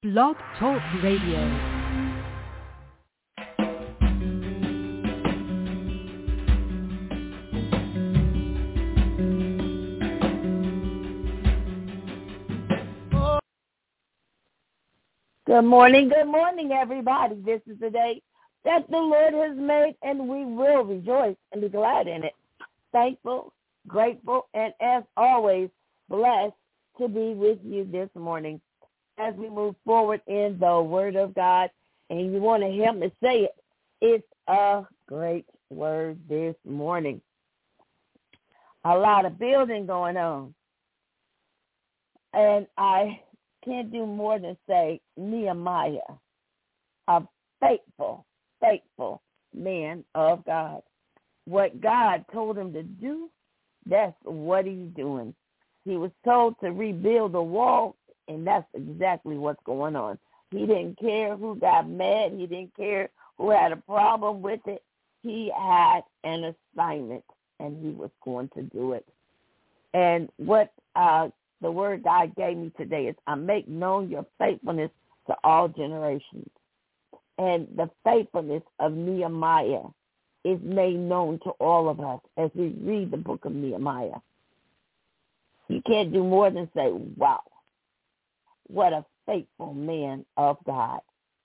Blog Talk Radio. Good morning, everybody. This is the day that the Lord has made, and we will rejoice and be glad in it. Thankful, grateful, and as always, blessed to be with you this morning as we move forward in the Word of God. And you want to help me say it. It's a great word this morning. A lot of building going on. And I can't do more than say Nehemiah, a faithful man of God. What God told him to do, that's what he's doing. He was told to rebuild the wall, and that's exactly what's going on. He didn't care who got mad. He didn't care who had a problem with it. He had an assignment, and he was going to do it. And what the word God gave me today is, I make known your faithfulness to all generations. And the faithfulness of Nehemiah is made known to all of us as we read the book of Nehemiah. You can't do more than say, wow, what a faithful man of God,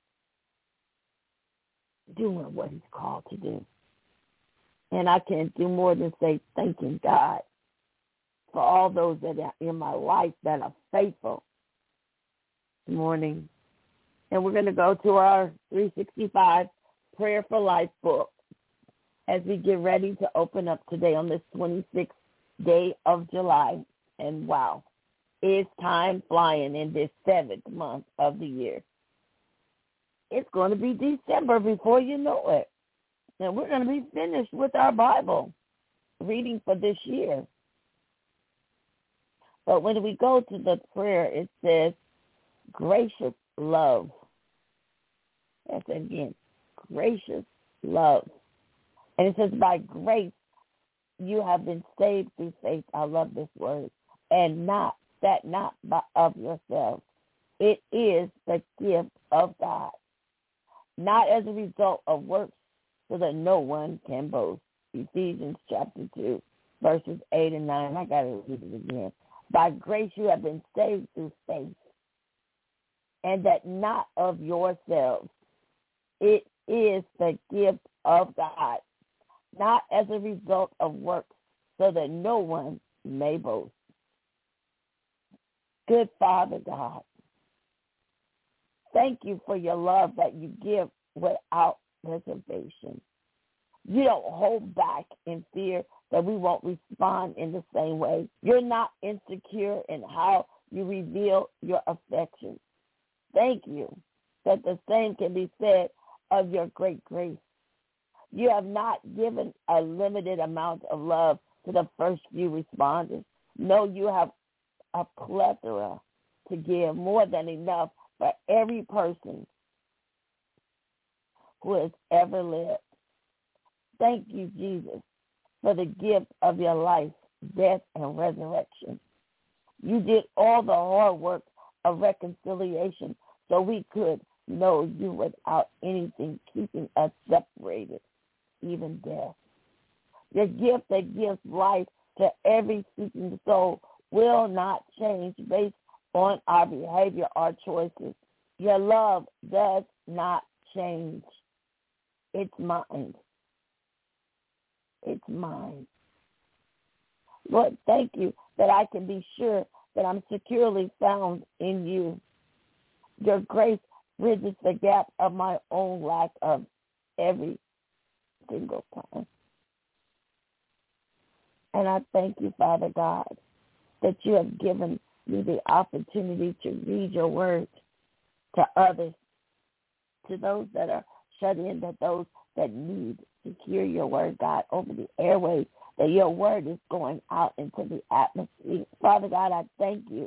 doing what he's called to do. And I can't do more than say, thanking God for all those that are in my life that are faithful this morning. And we're going to go to our 365 Prayer for Life book as we get ready to open up today on this 26th day of July. And wow, it's time flying in this 7th month of the year. It's going to be December before you know it. And we're going to be finished with our Bible reading for this year. But when we go to the prayer, it says, gracious love. That's again, gracious love. And it says, by grace, you have been saved through faith. I love this word. And not of yourselves. It is the gift of God, not as a result of works, so that no one can boast. Ephesians chapter 2, verses 8 and 9. I got to read it again. By grace you have been saved through faith, and that not of yourselves. It is the gift of God, not as a result of works, so that no one may boast. Good Father God, thank you for your love that you give without reservation. You don't hold back in fear that we won't respond in the same way. You're not insecure in how you reveal your affection. Thank you that the same can be said of your great grace. You have not given a limited amount of love to the first few responders. No, you have a plethora to give, more than enough for every person who has ever lived. Thank you, Jesus, for the gift of your life, death, and resurrection. You did all the hard work of reconciliation so we could know you without anything keeping us separated, even death. Your gift that gives life to every seeking soul will not change based on our behavior or choices. Your love does not change. It's mine. It's mine. Lord, thank you that I can be sure that I'm securely found in you. Your grace bridges the gap of my own lack of every single time. And I thank you, Father God, that you have given me the opportunity to read your word to others, to those that are shut in, to those that need to hear your word, God, over the airways, that your word is going out into the atmosphere. Father God, I thank you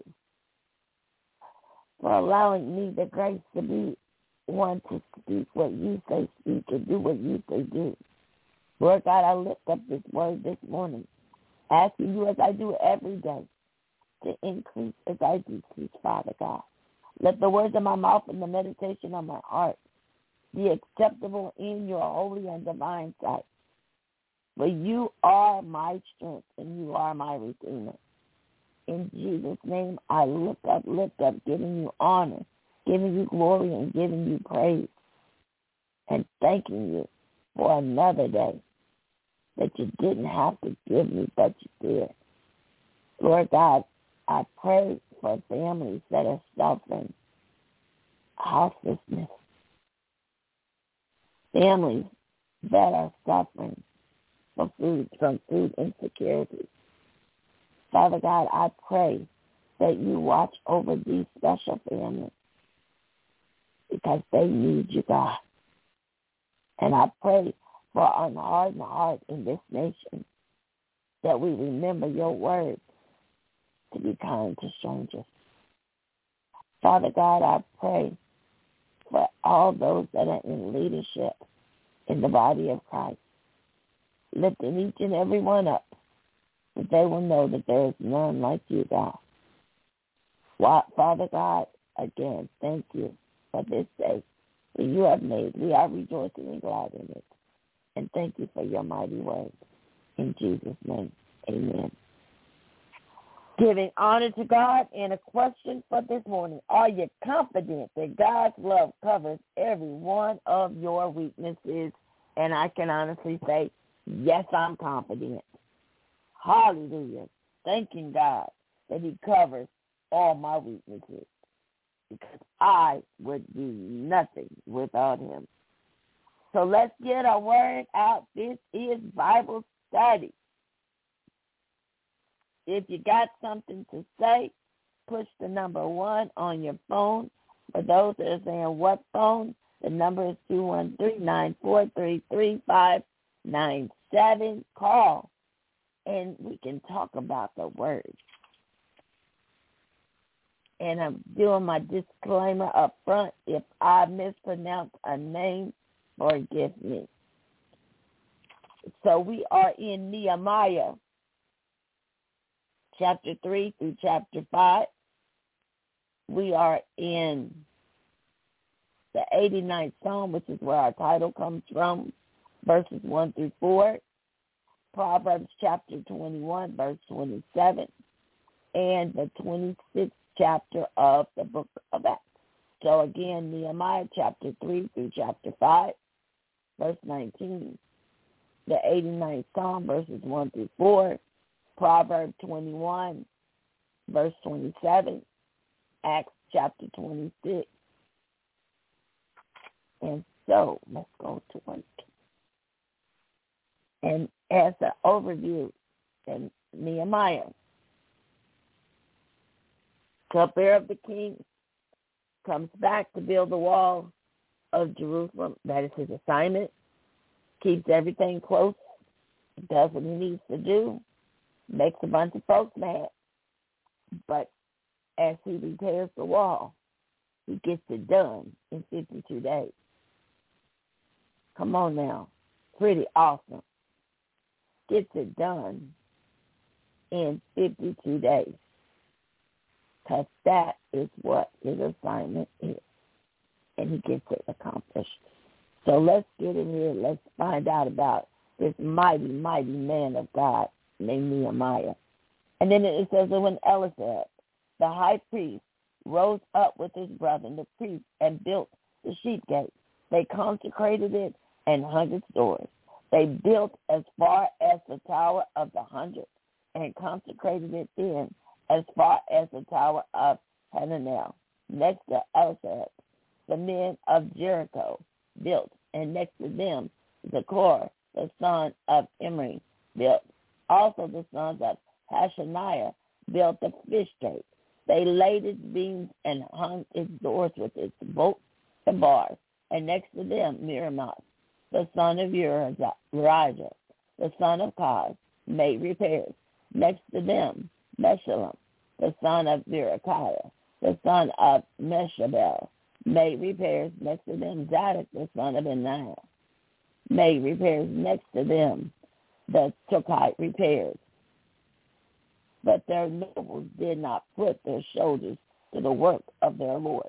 for allowing me the grace to be one to speak what you say speak and do what you say do. Lord God, I lift up this word this morning, asking you as I do every day to increase as I decrease, Father God. Let the words of my mouth and the meditation of my heart be acceptable in your holy and divine sight. For you are my strength and you are my redeemer. In Jesus' name, I lift up, giving you honor, giving you glory, and giving you praise, and thanking you for another day that you didn't have to give me, but you did. Lord God, I pray for families that are suffering houselessness, families that are suffering from food insecurity. Father God, I pray that you watch over these special families because they need you, God. And I pray for an hardened heart in this nation that we remember your words to be kind to strangers. Father God, I pray for all those that are in leadership in the body of Christ, lifting each and every one up, that they will know that there is none like you, God. Father God, again, thank you for this day that you have made. We are rejoicing and glad in it. And thank you for your mighty word. In Jesus' name, amen. Giving honor to God, and a question for this morning. Are you confident that God's love covers every one of your weaknesses? And I can honestly say, yes, I'm confident. Hallelujah. Thanking God that he covers all my weaknesses, because I would do nothing without him. So let's get our word out. This is Bible study. If you got something to say, push the number 1 on your phone. For those that are saying what phone, the number is 213-943-3597. Call, and we can talk about the word. And I'm doing my disclaimer up front. If I mispronounce a name, forgive me. So we are in Nehemiah, chapter 3 through chapter 5. We are in the 89th Psalm, which is where our title comes from, verses 1 through 4. Proverbs chapter 21, verse 27. And the 26th chapter of the book of Acts. So again, Nehemiah chapter 3 through chapter 5, verse 19. The 89th Psalm, verses 1 through 4. Proverbs 21, verse 27. Acts chapter 26. And so, let's go to 1. And as an overview, in Nehemiah, cupbearer of the king, comes back to build the wall of Jerusalem. That is his assignment. Keeps everything close. Does what he needs to do. Makes a bunch of folks mad. But as he repairs the wall, he gets it done in 52 days. Come on now. Pretty awesome. Gets it done in 52 days. Because that is what his assignment is. And he gets it accomplished. So let's get in here. Let's find out about this mighty, mighty man of God named Nehemiah. And then it says that when Eliashib, the high priest, rose up with his brethren, the priest, and built the sheep gate, they consecrated it and hung its doors. They built as far as the Tower of the 100 and consecrated it then as far as the Tower of Hananel. Next to Eliashib, the men of Jericho built, and next to them, Zechor, the son of Imri, built. Also the sons of Hashaniah built the fish gate. They laid its beams and hung its doors with its bolts and bars. And next to them, Miramoth, the son of Urijah, the son of Koz, made repairs. Next to them, Meshullam, the son of Berechiah, the son of Meshabel, made repairs. Next to them, Zadok, the son of Benaiah, made repairs. Next to them, the Tochite repairs. But their nobles did not put their shoulders to the work of their Lord.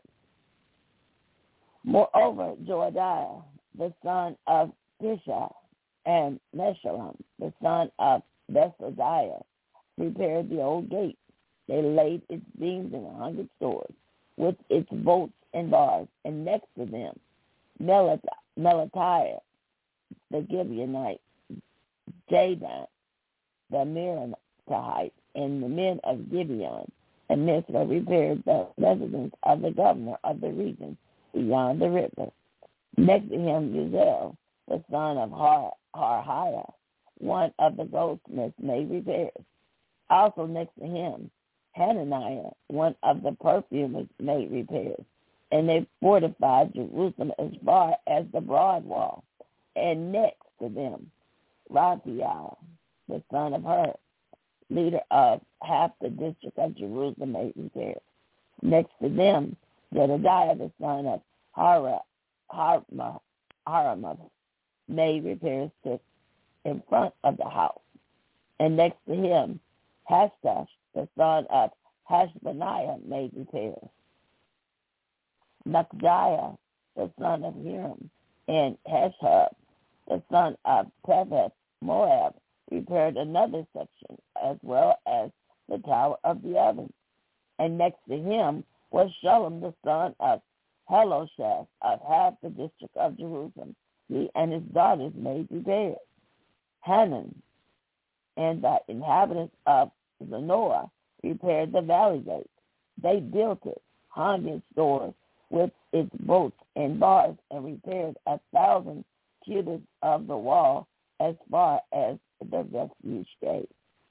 Moreover, Joadiah, the son of Pisha, and Meshullam, the son of Besadiah, repaired the old gate. They laid its beams in 100 stores, with its bolts and bars, and next to them, Melatiah, the Gibeonite, Jadon, the Meronahite, and the men of Gibeon and Mizpah repaired the residence of the governor of the region beyond the river. Next to him, Uziel, the son of Harhiah, one of the goldsmiths, made repairs. Also next to him, Hananiah, one of the perfumers, made repairs. And they fortified Jerusalem as far as the broad wall. And next to them, Raphael, the son of Hur, leader of half the district of Jerusalem, made repairs. Next to them, Jedediah, the son of Haramath, made repairs in front of the house. And next to him, Hashtash, the son of Hashbaniah, made repairs. Nakdiah, the son of Hiram, and Heshub, the son of Teveth Moab, repaired another section, as well as the Tower of the Ovens. And next to him was Shallum, the son of Helosheth, of half the district of Jerusalem. He and his daughters made repairs. Hanan and the inhabitants of Zanoah repaired the valley gate. They built it, hung its doors with its bolts and bars, and repaired 1,000 cubits of the wall as far as the refuge gate.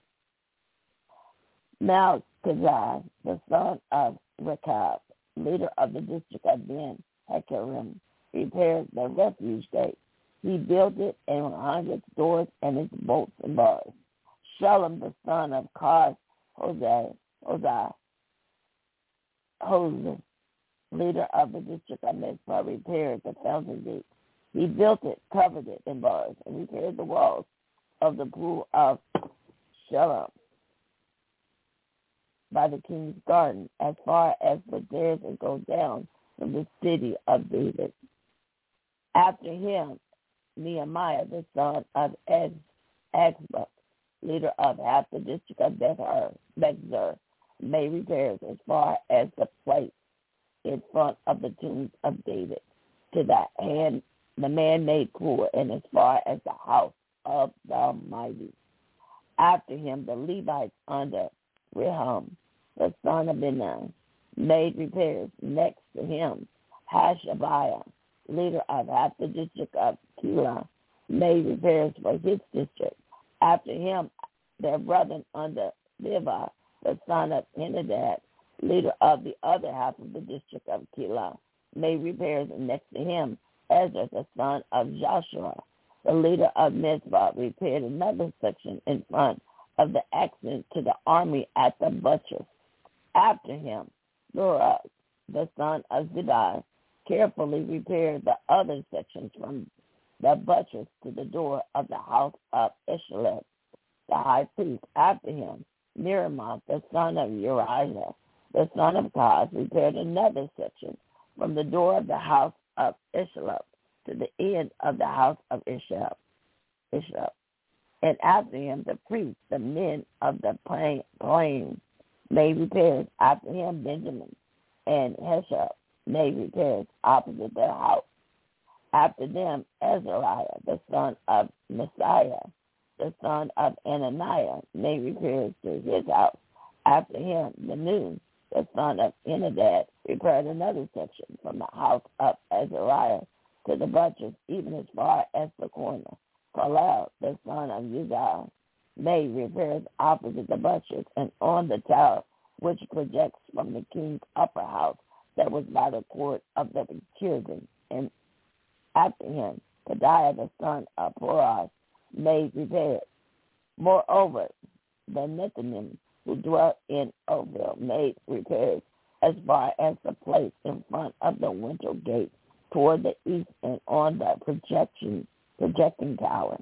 Malchijah, the son of Rechab, leader of the district of Ben Hakerem, repaired the refuge gate. He built it and hung its doors and its bolts and bars. Shallum, the son of Koz Hosea, leader of the district of Mizpah, repaired the fountain gate. He built it, covered it in bars, and repaired the walls of the pool of Shallum by the king's garden, as far as the stairs that go down from the city of David. After him, Nehemiah, the son of Azbuk, leader of half the district of Bethzer, made repairs as far as the place in front of the tombs of David, to the man-made pool, and as far as the house of the Almighty. After him, the Levites under Rehum, the son of Benan, made repairs. Next to him, Hashabiah, leader of half the district of Keilah, made repairs for his district. After him, their brethren under Levi, the son of Henadad, leader of the other half of the district of Keilah, made repairs. And next to him, Ezra, the son of Joshua, the leader of Mizpah, repaired another section in front of the accent to the army at the buttress. After him, Baruch, the son of Zidai, carefully repaired the other sections from the buttress to the door of the house of Ishaleth, the high priest. After him, Miramoth, the son of Uriah, the son of Koz, repaired another section from the door of the house of Ishaleth to the end of the house of Ishab. And after him, the priests, the men of the plain, made repairs. After him, Benjamin and Heshab made repairs opposite their house. After them, Azariah, the son of Messiah, the son of Ananiah, made repairs to his house. After him, Manu, the son of Henadad, repaired another section from the house of Azariah to the buttress, even as far as the corner. Palal, the son of Uzziah, made repairs opposite the buttress and on the tower which projects from the king's upper house that was by the court of the children. And after him, Pedaiah, the son of Porah, made repairs. Moreover, the Nethinim who dwelt in Ophel made repairs as far as the place in front of the window gate toward the east and on the projecting tower.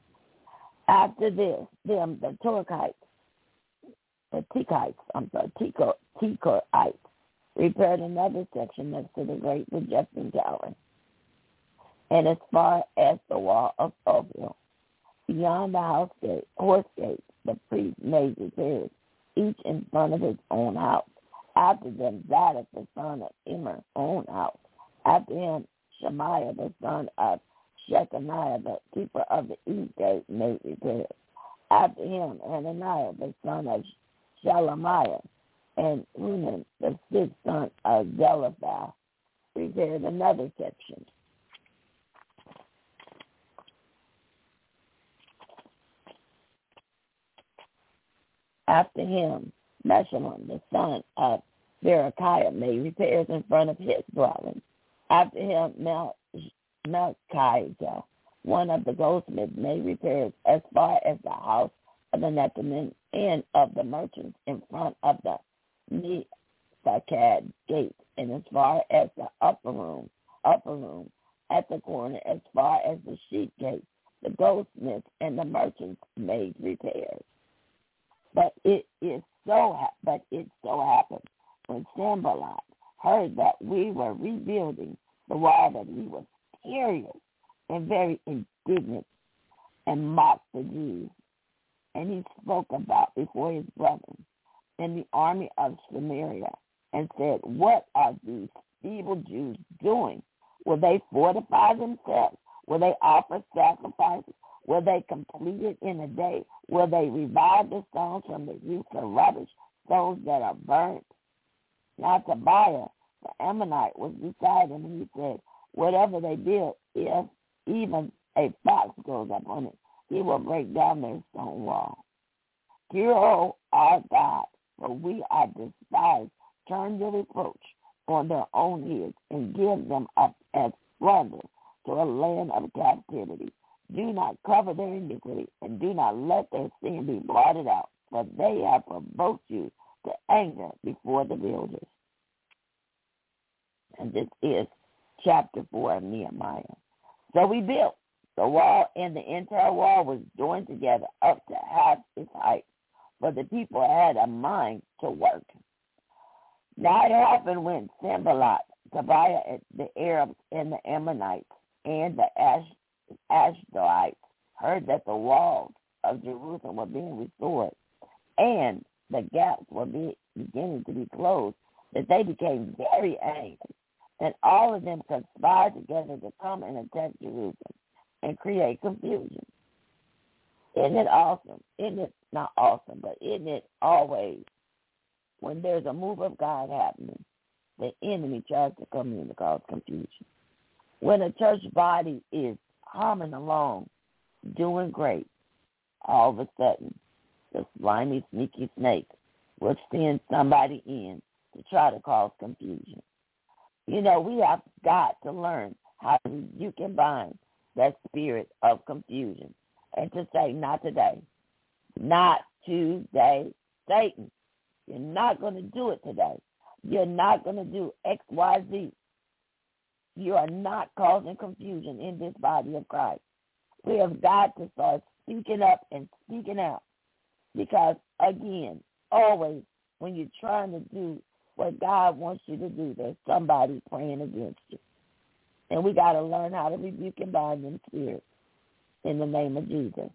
After this, them, the Tekoites, repaired another section next to the great projecting tower, and as far as the wall of Ophel. Beyond the horse gate, the priest made repairs, each in front of his own house. After them, Zadok, the son of Immer, own house. After him, Shemaiah, the son of Shechaniah, the keeper of the east gate, made repairs. After him, Hananiah, the son of Shelemiah, and Hunan, the sixth son of Zelophehad, repaired another section. After him, Meshullam, the son of Berechiah, made repairs in front of his dwelling. After him, Melchijah, one of the goldsmiths, made repairs as far as the house of the Nethanim and of the merchants in front of the Mephakad gate, and as far as the upper room at the corner, as far as the sheep gate. The goldsmiths and the merchants made repairs. But it so happened when Sanballat heard that we were rebuilding the wall that he was furious and very indignant and mocked the Jews. And he spoke about before his brethren in the army of Samaria and said, "What are these feeble Jews doing? Will they fortify themselves? Will they offer sacrifices? Will they complete it in a day? Will they revive the stones from the heaps of rubbish, stones that are burnt?" Now Tobiah, the Ammonite, was beside him, and he said, "Whatever they build, if even a fox goes up on it, he will break down their stone wall. Hear, O our God, for we are despised. Turn your reproach on their own heads and give them up as plunder to a land of captivity. Do not cover their iniquity, and do not let their sin be blotted out, for they have provoked you to anger before the builders." And this is chapter 4 of Nehemiah. So we built. The wall and the entire wall was joined together up to half its height, for the people had a mind to work. Now it happened when Sanballat, Tobiah, the Arabs, and the Ammonites, and the Ashdodites heard that the walls of Jerusalem were being restored and the gaps were beginning to be closed, that they became very angry, and all of them conspired together to come and attack Jerusalem and create confusion. Isn't it awesome? Isn't it not awesome, but isn't it always when there's a move of God happening, the enemy tries to come in to cause confusion. When a church body is humming along, doing great, all of a sudden, the slimy, sneaky snake will send somebody in to try to cause confusion. You know, we have got to learn how you can bind that spirit of confusion and to say, not today. Not today, Satan. You're not going to do it today. You're not going to do X, Y, Z. You are not causing confusion in this body of Christ. We have got to start speaking up and speaking out. Because, again, always when you're trying to do what God wants you to do, there's somebody praying against you. And we got to learn how to rebuke and bind them spirits in the name of Jesus.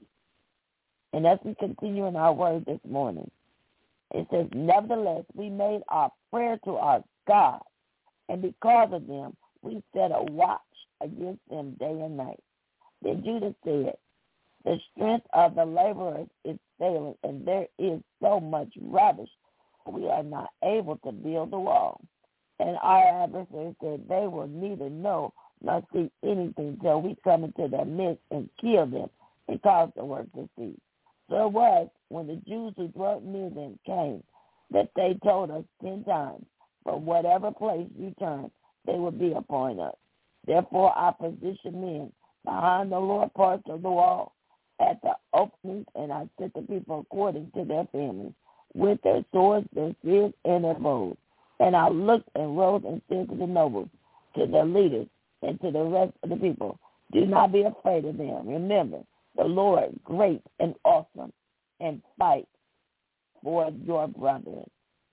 And as we continue in our word this morning, it says, "Nevertheless, we made our prayer to our God, and because of them, we set a watch against them day and night." Then Judah said, "The strength of the laborers is failing, and there is so much rubbish, we are not able to build the wall." And our adversaries said, "They will neither know nor see anything till we come into their midst and kill them and cause the work to cease." So it was, when the Jews who dwelt near them came, that they told us 10 times, "From whatever place you turn, they will be upon us." Therefore I positioned men behind the lower parts of the wall at the openings, and I set the people according to their families, with their swords, their spears, and their bows. And I looked and rose and said to the nobles, to the leaders, and to the rest of the people, "Do not be afraid of them. Remember the Lord, great and awesome, and fight for your brethren."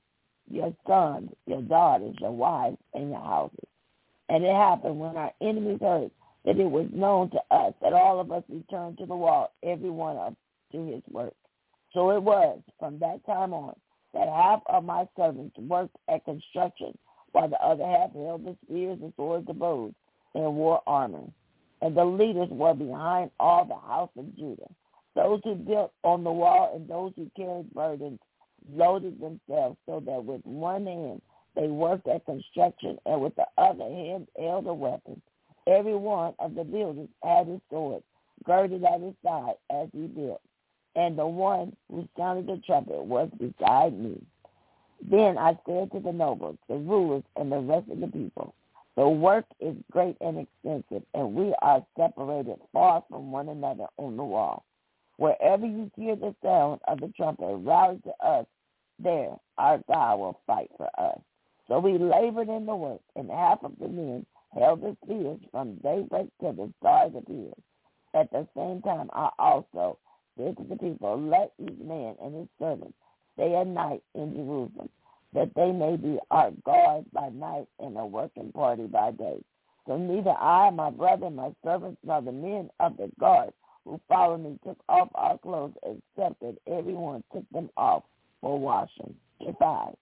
your sons, your daughters, your wives, and your houses. And it happened when our enemies heard that it was known to us that all of us returned to the wall, every one of us to his work. So it was from that time on that half of my servants worked at construction, while the other half held the spears, the swords, the bows, and wore armor. And the leaders were behind all the house of Judah. Those who built on the wall and those who carried burdens loaded themselves so that with one hand they worked at construction and with the other hand held a weapon. Every one of the builders had his sword girded at his side as he built, and the one who sounded the trumpet was beside me. Then I said to the nobles, the rulers, and the rest of the people, the work is great and extensive, and we are separated far from one another on the wall. Wherever you hear the sound of the trumpet, rally to us. There our God will fight for us. So we labored in the work, and half of the men held the spears from daybreak till the stars appeared. At the same time I also said to the people, let each man and his servant stay a night in Jerusalem, that they may be our guards by night and a working party by day. So neither I, my brother, my servants, nor the men of the guard who followed me took off our clothes, except that everyone took them off for washing. 5.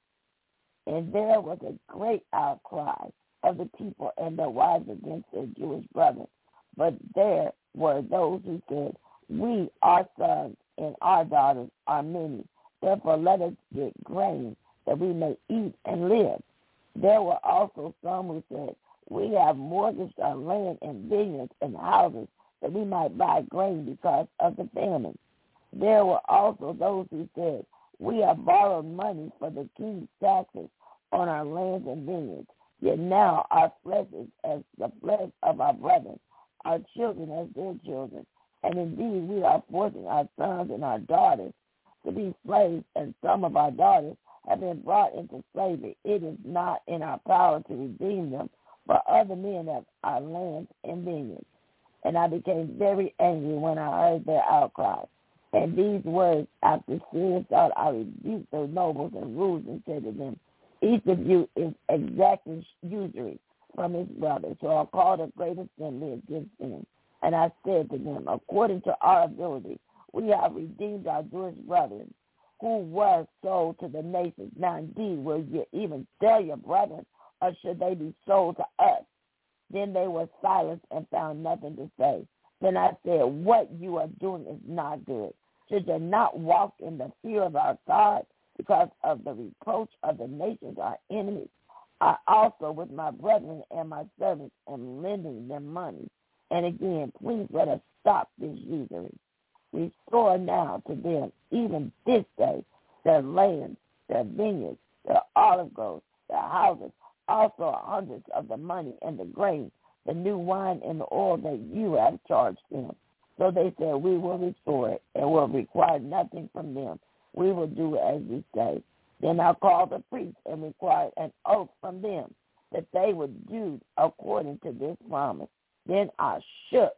And there was a great outcry of the people and their wives against their Jewish brothers. But there were those who said, we, our sons, and our daughters are many. Therefore let us get grain, that we may eat and live. There were also some who said, we have mortgaged our land and vineyards and houses, that we might buy grain because of the famine. There were also those who said, we have borrowed money for the king's taxes on our lands and vineyards. Yet now our flesh is as the flesh of our brethren, our children as their children. And indeed we are forcing our sons and our daughters to be slaves, and some of our daughters have been brought into slavery. It is not in our power to redeem them, but other men have our lands and vineyards. And I became very angry when I heard their outcry. And these words, after serious thought, I rebuked the nobles and rulers and said to them, each of you is exacting usury from his brother. So I called a great assembly against them. And I said to them, according to our ability, we have redeemed our Jewish brethren who were sold to the nations. Now indeed, will you even sell your brethren, or should they be sold to us? Then they were silent and found nothing to say. Then I said, what you are doing is not good. Should you not walk in the fear of our God because of the reproach of the nations, our enemies? I also, with my brethren and my servants, am lending them money. And again, please let us stop this usury. Restore now to them, even this day, their lands, their vineyards, their olive groves, their houses, also hundreds of the money and the grain, the new wine and the oil that you have charged them. So they said, we will restore it and will require nothing from them. We will do as you say. Then I called the priests and required an oath from them that they would do according to this promise. Then I shook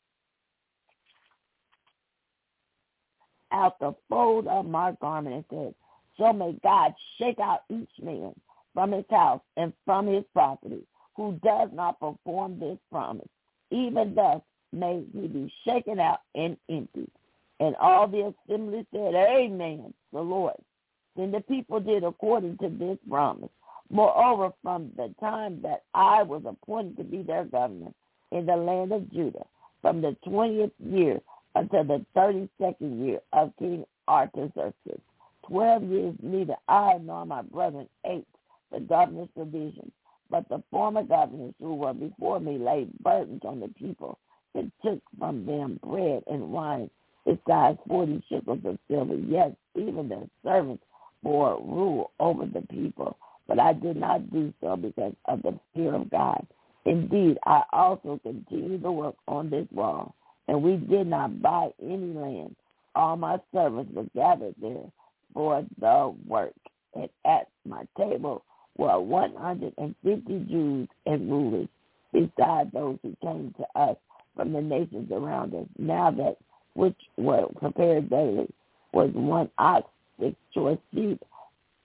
out the fold of my garment and said, so may God shake out each man from his house and from his property who does not perform this promise. Even thus may he be shaken out and emptied. And all the assembly said, amen, the Lord. Then the people did according to this promise. Moreover, from the time that I was appointed to be their governor in the land of Judah, from the 20th year until the 32nd year of King Artaxerxes, 12 years neither I nor my brethren ate the governor's provisions, but the former governors who were before me laid burdens on the people and took from them bread and wine, besides 40 shekels of silver. Yes, even their servants bore rule over the people, but I did not do so because of the fear of God. Indeed, I also continued to work on this wall, and we did not buy any land. All my servants were gathered there for the work, and at my table were 150 Jews and rulers, besides those who came to us from the nations around us. Now that which were prepared daily was 1 ox, 6 choice sheep,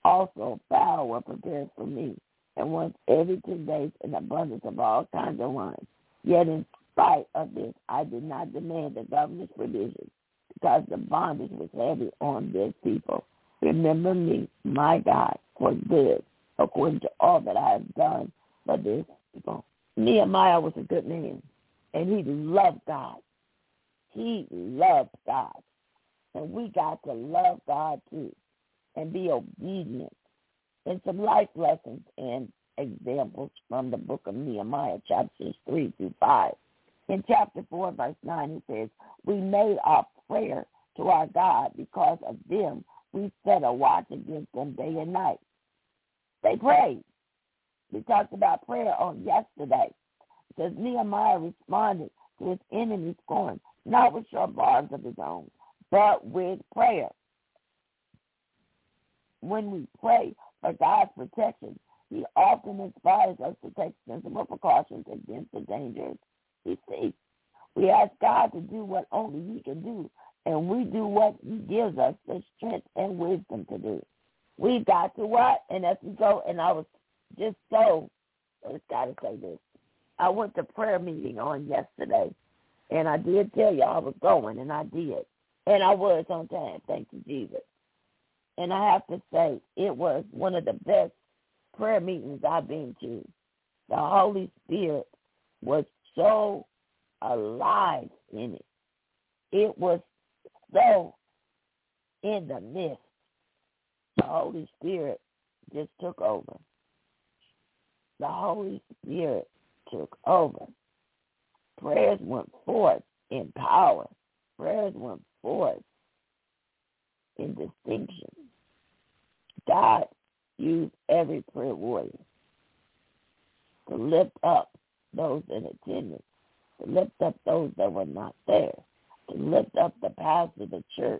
Also, fowl were prepared for me, and once every 2 days an abundance of all kinds of wine. Yet in spite of this, I did not demand the governor's provisions, because the bondage was heavy on this people. Remember me, my God, for good, according to all that I have done for this people. Nehemiah was a good man, and he loved God. He loved God. And we got to love God too and be obedient. And some life lessons and examples from the book of Nehemiah, chapters 3 through 5. In chapter 4, verse 9, it says, we made our prayer to our God. Because of them, we set a watch against them day and night. They prayed. We talked about prayer on yesterday. It says Nehemiah responded to his enemy's scorn, not with sharp barbs of his own, but with prayer. When we pray for God's protection, he often inspires us to take sensible precautions against the dangers we see. We ask God to do what only he can do, and we do what he gives us the strength and wisdom to do. We've got to what? And as we go, and I was just so, I just got to say this. I went to prayer meeting on yesterday, and I did tell you I was going, and I did. And I was on time, thank you, Jesus. And I have to say, it was one of the best prayer meetings I've been to. The Holy Spirit was so alive in it. It was so in the midst. The Holy Spirit just took over. The Holy Spirit took over. Prayers went forth in power. Prayers went forth in distinction. God used every prayer warrior to lift up those in attendance, to lift up those that were not there, to lift up the pastor of the church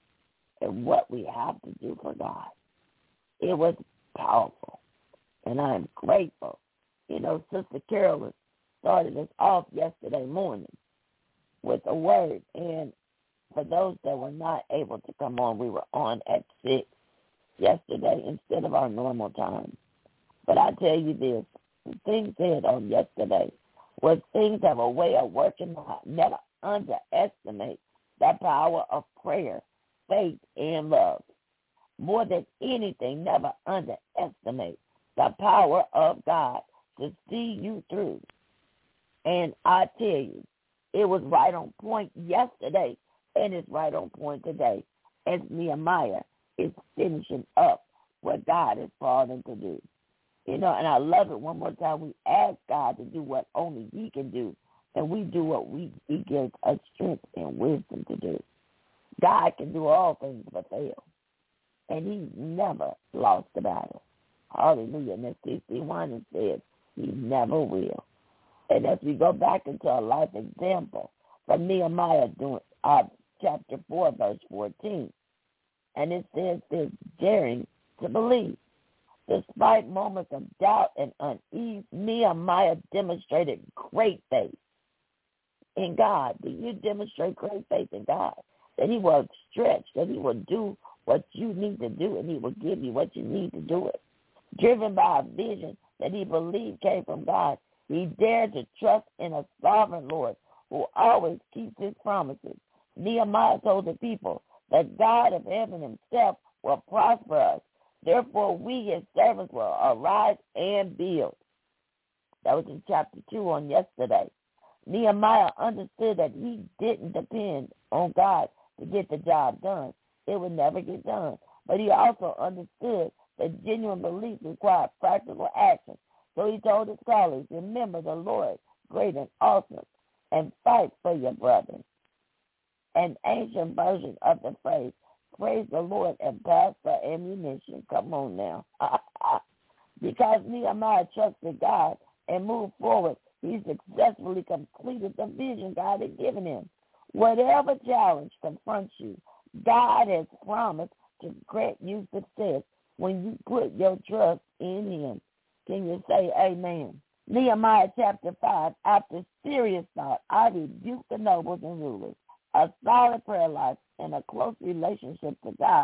and what we have to do for God. It was powerful, and I am grateful. You know, Sister Carolyn started us off yesterday morning with a word, and for those that were not able to come on, we were on at 6 yesterday instead of our normal time. But I tell you this, the things said on yesterday was things have a way of working out. Never underestimate the power of prayer, faith, and love. More than anything, never underestimate the power of God to see you through. And I tell you, it was right on point yesterday, and it's right on point today as Nehemiah is finishing up what God has called him to do. You know, and I love it one more time. We ask God to do what only he can do, and we do what he gives us strength and wisdom to do. God can do all things but fail, and he never lost the battle. Hallelujah. And as C.C. Winans said, he never will. And as we go back into a life example from Nehemiah doing chapter 4, verse 14, and it says they're daring to believe. Despite moments of doubt and unease, Nehemiah demonstrated great faith in God. Do you demonstrate great faith in God? That he will stretch, that he will do what you need to do, and he will give you what you need to do it. Driven by a vision that he believed came from God, he dared to trust in a sovereign Lord who always keeps his promises. Nehemiah told the people that God of heaven himself will prosper us. Therefore, we, his servants, will arise and build. That was in chapter 2 on yesterday. Nehemiah understood that he didn't depend on God to get the job done. It would never get done. But he also understood that genuine belief required practical action. So he told his colleagues, remember the Lord, great and awesome, and fight for your brothers. An ancient version of the phrase, praise the Lord and pass for ammunition. Come on now. Because Nehemiah trusted God and moved forward, he successfully completed the vision God had given him. Whatever challenge confronts you, God has promised to grant you success when you put your trust in him. Can you say amen? Nehemiah chapter 5, after serious thought, I rebuke the nobles and rulers. A solid prayer life and a close relationship to God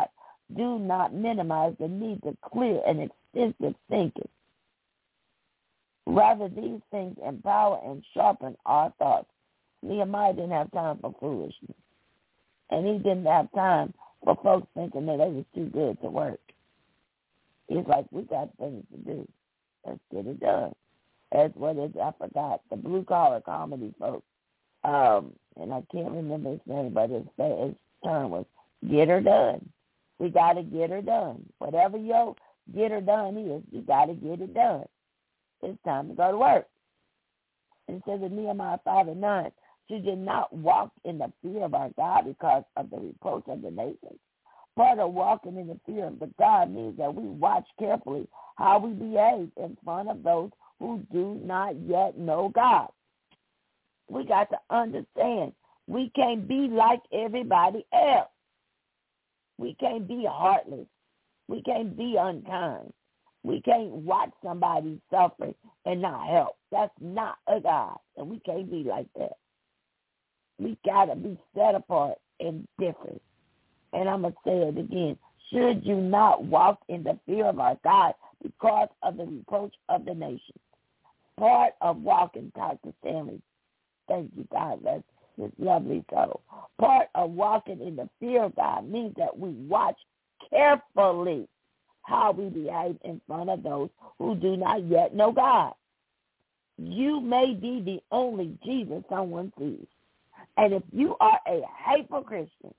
do not minimize the need to clear and extensive thinking. Rather, these things empower and sharpen our thoughts. Nehemiah didn't have time for foolishness. And he didn't have time for folks thinking that they was too good to work. He's like, we got things to do. Let's get it done. That's what it is. I forgot. The blue-collar comedy folks. And I can't remember his name, but his term was get her done. We got to get her done. Whatever your get her done is, you got to get it done. It's time to go to work. And it says in Nehemiah 5:9, she did not walk in the fear of our God because of the reproach of the nations. Part of walking in the fear of the God means that we watch carefully how we behave in front of those who do not yet know God. We got to understand we can't be like everybody else. We can't be heartless. We can't be unkind. We can't watch somebody suffering and not help. That's not a God, and we can't be like that. We got to be set apart and different. And I'm going to say it again. Should you not walk in the fear of our God because of the reproach of the nations? Part of walking, Dr. Stanley, thank you, God, that's his lovely soul. Part of walking in the fear of God means that we watch carefully how we behave in front of those who do not yet know God. You may be the only Jesus someone sees. And if you are a hateful Christian,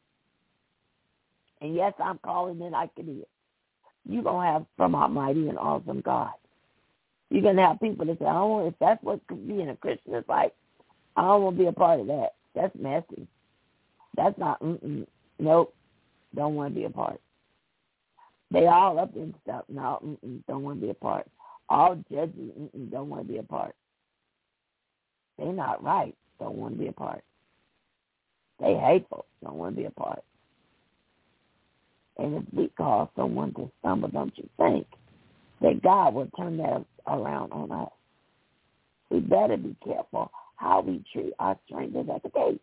and yes, I'm calling it like it is, you're going to have some almighty and awesome God. You're going to have people that say, oh, if that's what being a Christian is like, I don't want to be a part of that. That's messy. That's not, nope, don't want to be a part. They all up in stuff. No, don't want to be a part. All judgy, don't want to be a part. They're not right, don't want to be a part. They hateful, don't want to be a part. And if we cause someone to stumble, don't you think that God will turn that around on us? We better be careful how we treat our strangers at the gate.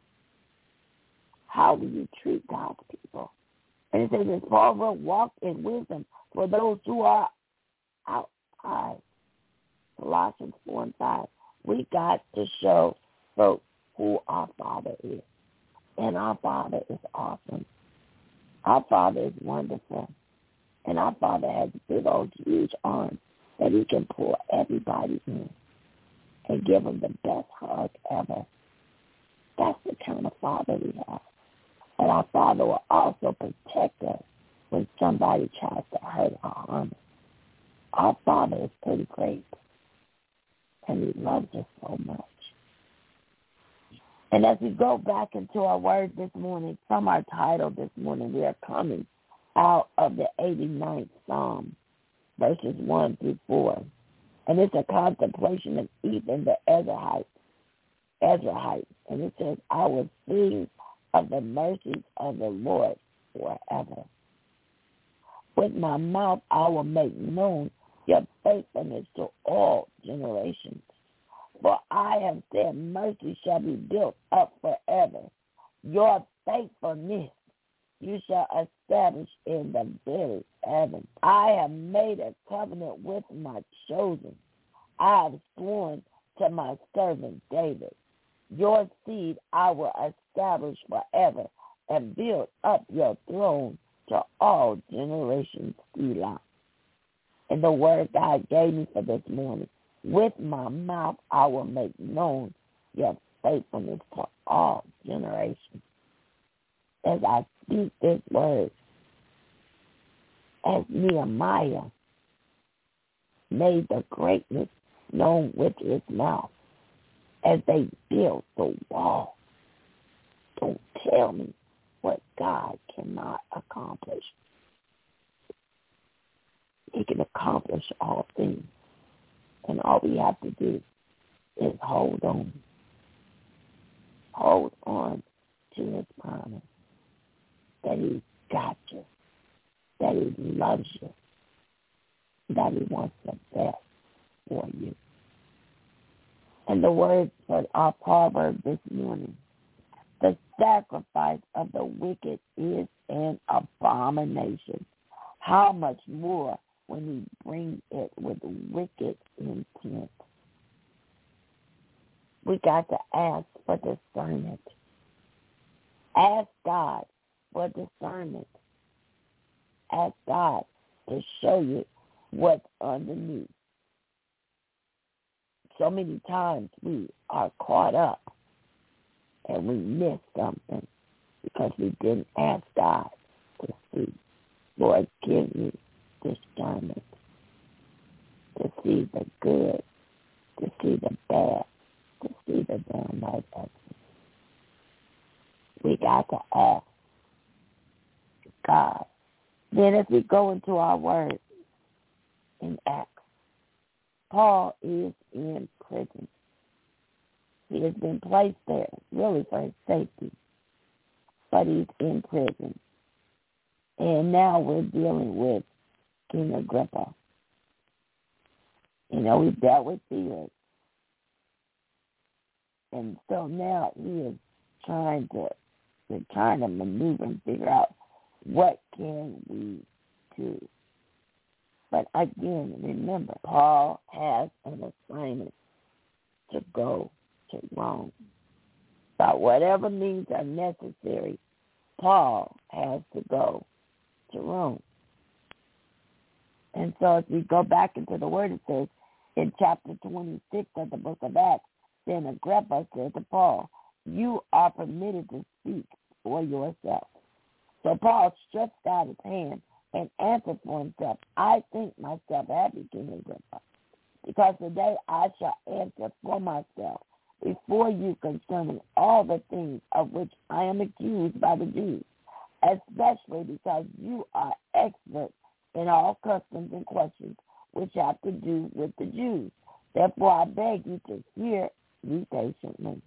How do you treat God's people? And it says, as Paul wrote, walk in wisdom for those who are outside. Colossians 4:5. We got to show folks who our Father is. And our Father is awesome. Our Father is wonderful. And our Father has big old huge arms that he can pull everybody in and give them the best hug ever. That's the kind of Father we have. And our Father will also protect us when somebody tries to hurt or harm us. Our Father is pretty great, and he loves us so much. And as we go back into our word this morning, from our title this morning, we are coming out of the 89th Psalm, verses 1 through 4. And it's a contemplation of Ethan the Ezrahite. And it says, I will sing of the mercies of the Lord forever. With my mouth I will make known your faithfulness to all generations. For I have said, mercy shall be built up forever. Your faithfulness you shall establish in the very heavens. I have made a covenant with my chosen. I have sworn to my servant David. Your seed I will establish forever and build up your throne to all generations. Selah. And the word God gave me for this morning, with my mouth I will make known your faithfulness to all generations. As I speak this word, as Nehemiah made the greatness known with his mouth, as they built the wall, don't tell me what God cannot accomplish. He can accomplish all things. And all we have to do is hold on. Hold on to his promise that he got you, that he loves you, that he wants the best for you. And the word for our proverb this morning, the sacrifice of the wicked is an abomination. How much more when he brings it with wicked intent? We got to ask for discernment. Ask God for discernment. Ask God to show you what's underneath. So many times we are caught up and we miss something because we didn't ask God to see. Lord, give me discernment to see the good, to see the bad, to see the downright ugly. We got to ask God. Then if we go into our word in Acts, Paul is in prison. He has been placed there really for his safety, but he's in prison. And now we're dealing with King Agrippa. You know, we dealt with Felix. And so now he is trying to maneuver and figure out what can we do. But again, remember, Paul has an assignment to go to Rome. By whatever means are necessary, Paul has to go to Rome. And so if we go back into the word, it says in chapter 26 of the book of Acts, then Agrippa said to Paul, "You are permitted to speak for yourself." So Paul stretched out his hand and answered for himself, "I think myself happy, King Agrippa, because today I shall answer for myself before you concerning all the things of which I am accused by the Jews, especially because you are expert in all customs and questions which have to do with the Jews. Therefore I beg you to hear me patiently.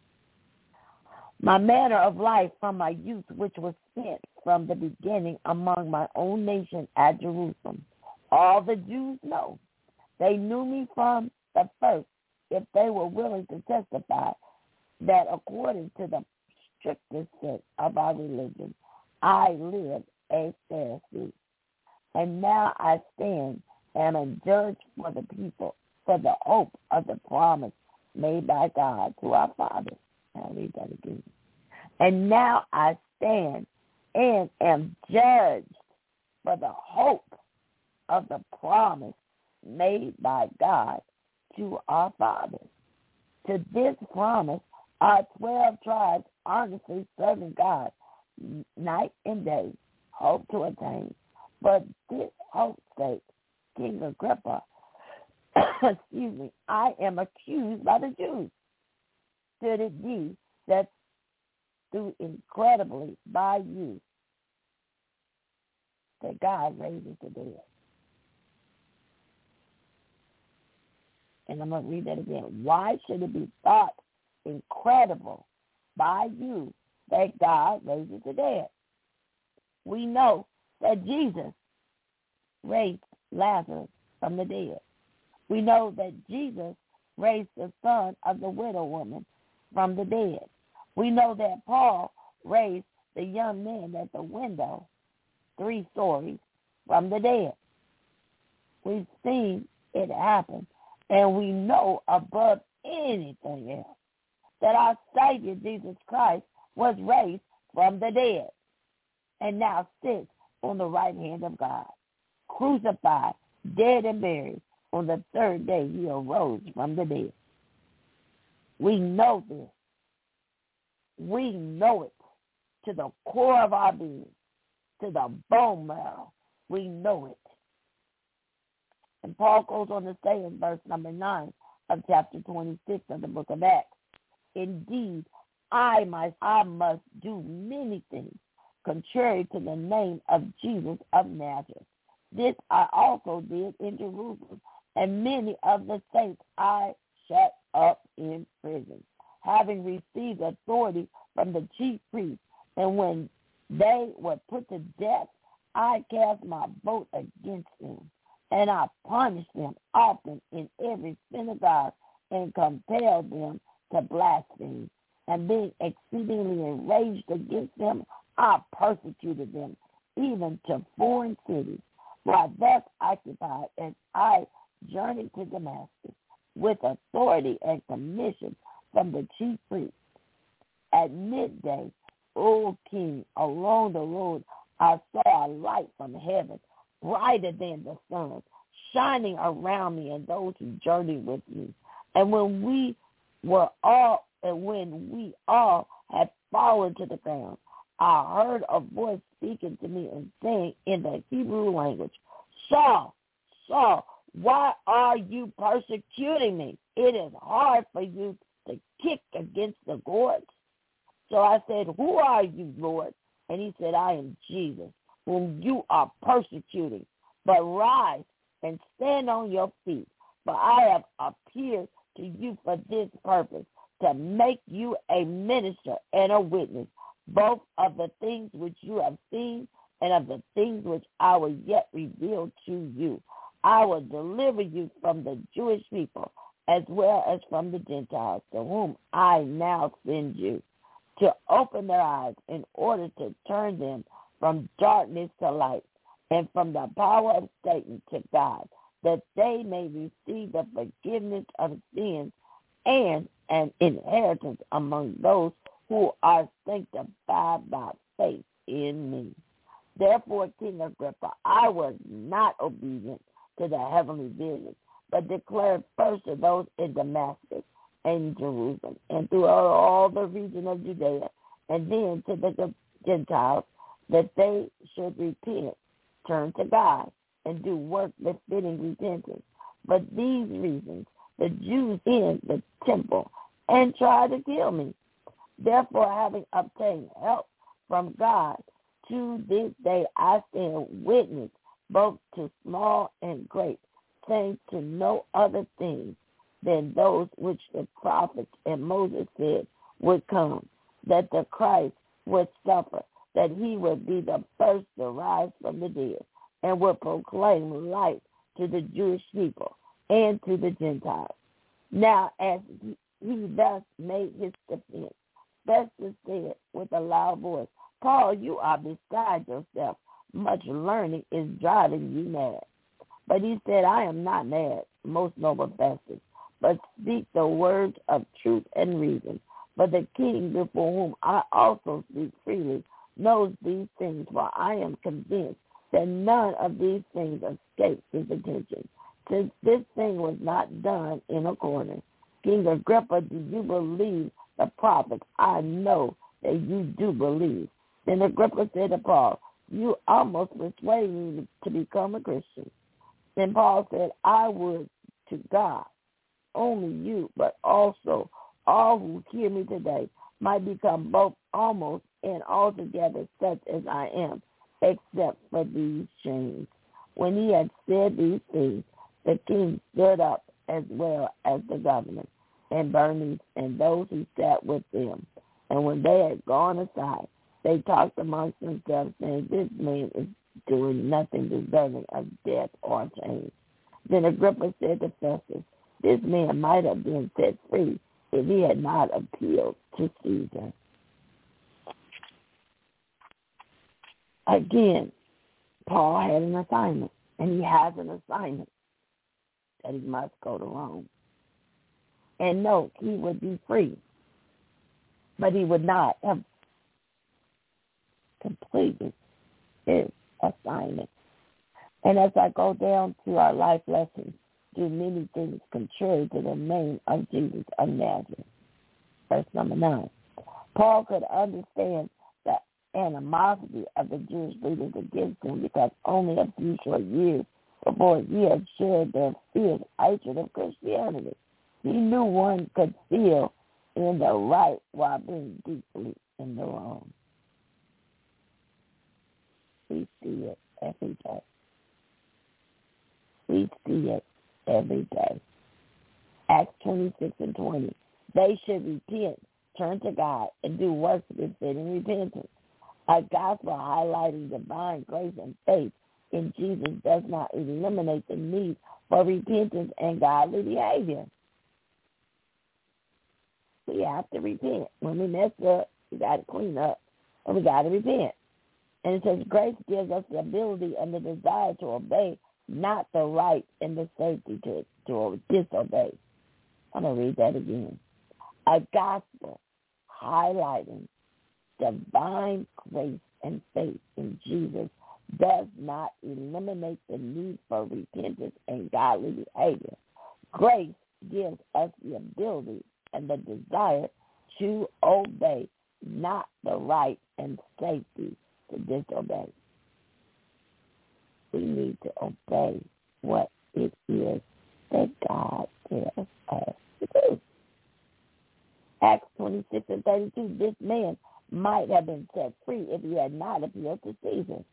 My manner of life from my youth, which was spent from the beginning among my own nation at Jerusalem, all the Jews know. They knew me from the first, if they were willing to testify that according to the strictest sense of our religion, I lived a Pharisee. And now I stand and am judged for the people, for the hope of the promise made by God to our fathers." I'll read that again. And now I stand and am judged for the hope of the promise made by God to our fathers. To this promise, our 12 tribes earnestly serving God night and day hope to attain. But this hope's sake, King Agrippa, I am accused by the Jews. Should it be that through incredibly by you that God raises the dead. And I'm going to read that again. Why should it be thought incredible by you that God raises the dead? We know that Jesus raised Lazarus from the dead. We know that Jesus raised the son of the widow woman from the dead. We know that Paul raised the young man at the window 3 stories from the dead. We've seen it happen, and we know above anything else that our Savior Jesus Christ was raised from the dead and now sits on the right hand of God, crucified, dead and buried. On the 3rd day he arose from the dead. We know this. We know it to the core of our being, to the bone marrow. We know it. And Paul goes on to say in verse number 9 of chapter 26 of the book of Acts, "Indeed, I must do many things contrary to the name of Jesus of Nazareth. This I also did in Jerusalem, and many of the saints I shut up in prison, having received authority from the chief priests. And when they were put to death, I cast my vote against them, and I punished them often in every synagogue and compelled them to blaspheme. And being exceedingly enraged against them, I persecuted them even to foreign cities, while thus occupied as I journeyed to Damascus with authority and commission from the chief priest. At midday, O king, along the road I saw a light from heaven, brighter than the sun, shining around me and those who journeyed with me. And when we all had fallen to the ground, I heard a voice speaking to me and saying in the Hebrew language, Saul, Saul, why are you persecuting me? It is hard for you to kick against the gourds. So I said, who are you, Lord? And he said, I am Jesus, whom you are persecuting. But rise and stand on your feet, for I have appeared to you for this purpose, to make you a minister and a witness, both of the things which you have seen and of the things which I will yet reveal to you. I will deliver you from the Jewish people as well as from the Gentiles, to whom I now send you, to open their eyes in order to turn them from darkness to light and from the power of Satan to God, that they may receive the forgiveness of sins and an inheritance among those who are sanctified by faith in me. Therefore, King Agrippa, I was not obedient to the heavenly vision, but declared first to those in Damascus and Jerusalem and throughout all the region of Judea, and then to the Gentiles, that they should repent, turn to God, and do work befitting repentance. But these reasons the Jews in the temple and tried to kill me. Therefore, having obtained help from God, to this day I stand witness both to small and great, saying to no other things than those which the prophets and Moses said would come, that the Christ would suffer, that he would be the first to rise from the dead, and would proclaim light to the Jewish people and to the Gentiles. Now, as he thus made his defense, Festus said with a loud voice, Paul, you are beside yourself. Much learning is driving you mad. But he said, I am not mad, most noble Festus, but speak the words of truth and reason. For the king before whom I also speak freely knows these things, for I am convinced that none of these things escaped his attention, since this thing was not done in a corner. King Agrippa, do you believe the prophets? I know that you do believe. Then Agrippa said to Paul, you almost persuaded me to become a Christian. Then Paul said, I would to God, only you, but also all who hear me today might become both almost and altogether such as I am, except for these chains. When he had said these things, the king stood up, as well as the governor and Bernice and those who sat with them. And when they had gone aside, they talked amongst themselves, saying, this man is doing nothing deserving of death or chains. Then Agrippa said to Festus, this man might have been set free if he had not appealed to Caesar. Again, Paul had an assignment, and he has an assignment that he must go to Rome. And no, he would be free, but he would not have completed his assignment. And as I go down to our life lessons, do many things contrary to the name of Jesus of Nazareth. Verse number 9. Paul could understand the animosity of the Jewish leaders against him because only a few short years before he had shared their fierce hatred of Christianity. He knew one could feel in the right while being deeply in the wrong. We see it every day. We see it every day. Acts 26 and 20. They should repent, turn to God, and do works befitting repentance. A gospel highlighting divine grace and faith in Jesus does not eliminate the need for repentance and godly behavior. We have to repent. When we mess up, we got to clean up. And we got to repent. And it says grace gives us the ability and the desire to obey, not the right and the safety to disobey. I'm going to read that again. A gospel highlighting divine grace and faith in Jesus does not eliminate the need for repentance and godly behavior. Grace gives us the ability and the desire to obey, not the right and safety to disobey. We need to obey what it is that God tells us to do. Acts 26:32, this man might have been set free if he had not appealed to Caesar.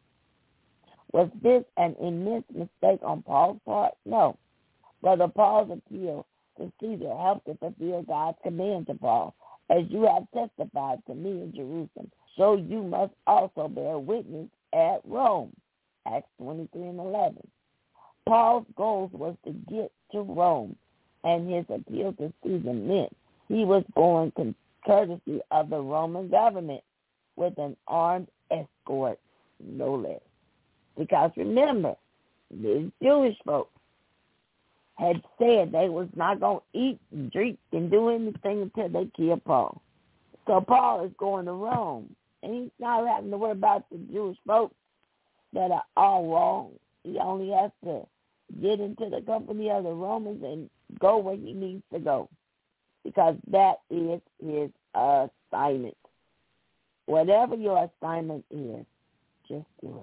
Was this an immense mistake on Paul's part? No. Brother Paul's appeal to Caesar helped to fulfill God's command to Paul. As you have testified to me in Jerusalem, so you must also bear witness at Rome. Acts 23:11. Paul's goal was to get to Rome, and his appeal to Caesar meant he was going courtesy of the Roman government with an armed escort, no less. Because remember, these Jewish folks had said they was not going to eat and drink and do anything until they kill Paul. So Paul is going to Rome, and he's not having to worry about the Jewish folks that are all wrong. He only has to get into the company of the Romans and go where he needs to go, because that is his assignment. Whatever your assignment is, just do it.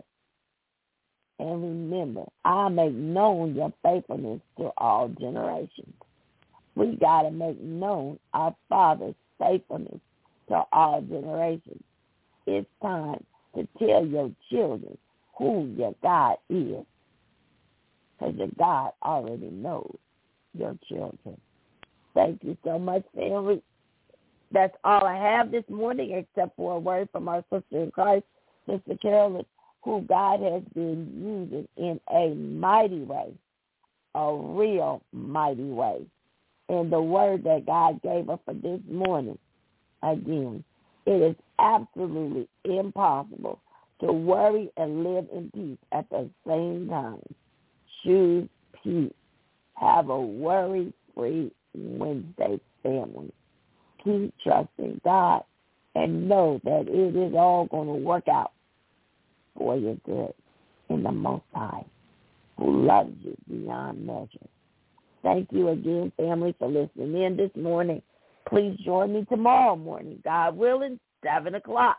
And remember, I make known your faithfulness to all generations. We got to make known our Father's faithfulness to all generations. It's time to tell your children who your God is, because your God already knows your children. Thank you so much, family. That's all I have this morning, except for a word from our sister in Christ, Sister Carolyn, who God has been using in a mighty way, a real mighty way. And the word that God gave us for this morning, again, it is absolutely impossible to worry and live in peace at the same time. Choose peace. Have a worry-free Wednesday, family. Keep trusting God and know that it is all going to work out for your good in the Most High, who loves you beyond measure. Thank you again, family, for listening in this morning. Please join me tomorrow morning, God willing, 7 o'clock,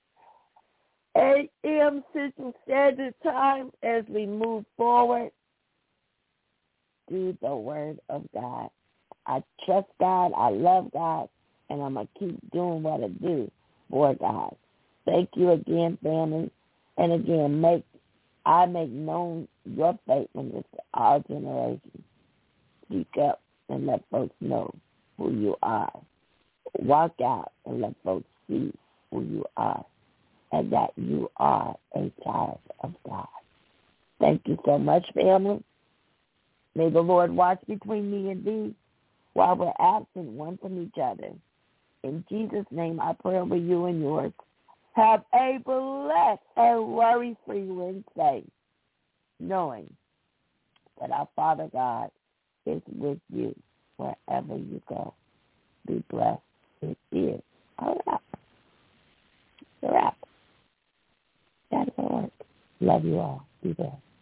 8 a.m. Central Standard Time, as we move forward through the Word of God. I trust God, I love God, and I'm going to keep doing what I do for God. Thank you again, family. And again, I make known your faithfulness to all generations. Speak up and let folks know who you are. Walk out and let folks see who you are, and that you are a child of God. Thank you so much, family. May the Lord watch between me and thee while we're absent one from each other. In Jesus' name, I pray over you and yours. Have a blessed and worry-free Wednesday, knowing that our Father God is with you wherever you go. Be blessed. It is a wrap. It's a wrap. That's all right. Love you all. Be blessed.